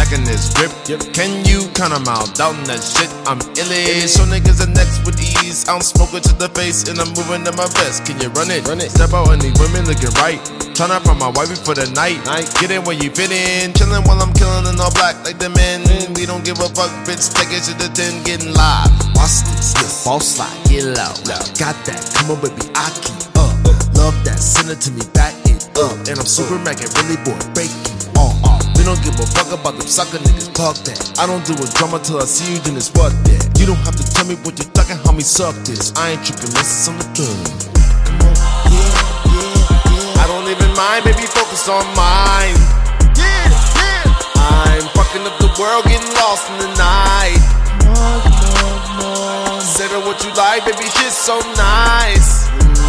cracking this grip. Can you count 'em out? Doubting that shit, I'm illy. Show niggas the next with ease. I'm smoking to the face and I'm moving to my vest. Can you run it? Step out and these women looking right. Turn up from my wifey for the night. Get in where you fit in. Chillin' while I'm killing in all black like the men. We don't give a fuck, bitch. Take it to the 10, getting live. Watch this, false slide, get loud. Got that, come on baby, I keep up. Love that, send it to me, back it up. And I'm super mackin', really boy, break it off. We don't give a fuck about them sucker niggas, fuck that. I don't do a drama till I see you, then it's what that. You don't have to tell me what you're talking, homie, suck this. I ain't trippin', this is on the thing. Come on, I don't even mind, baby, focus on mine. I'm fucking up the world, getting lost in the night. Say that what you like, baby, shit's so nice.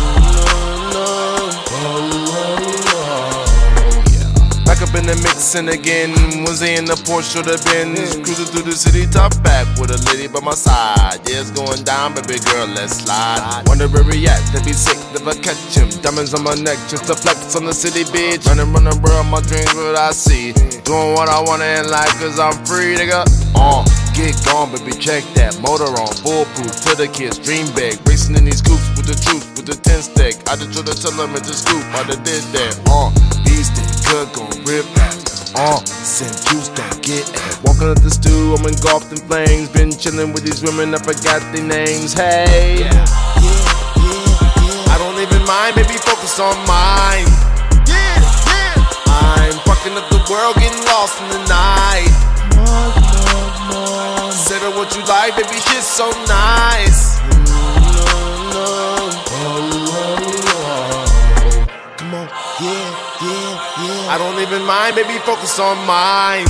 Back up in the mixin' again. Wednesday in the Porsche or the Benz. Cruising through the city, top back with a lady by my side. Yeah, it's going down, baby girl, let's slide. Wonder where he at, they be sick, never catch him. Diamonds on my neck, just a flex on the city, bitch. Running world, my dreams, what I see. Doing what I want in life, cause I'm free, nigga. Get gone, baby, check that motor on, foolproof to the kids, dream bag. Racing in these coops with the truth, with the 10 stack. I just try to tell them it's a scoop, I done did that. These things good, gon' rip ass. Send juice, don't get it. Walking up the stew, I'm engulfed in flames. Been chillin' with these women, I forgot their names. Hey, I don't even mind, baby, focus on mine. I'm fucking up the world, getting lost in the night. Say that what you like, baby, shit's so nice. Come on, I don't even mind, baby, focus on mine.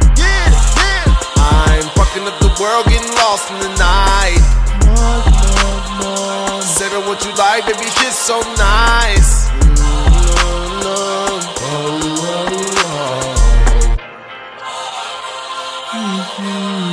I'm fucking up the world, getting lost in the night. Say that what you like, baby, shit's so nice. Mm-hmm.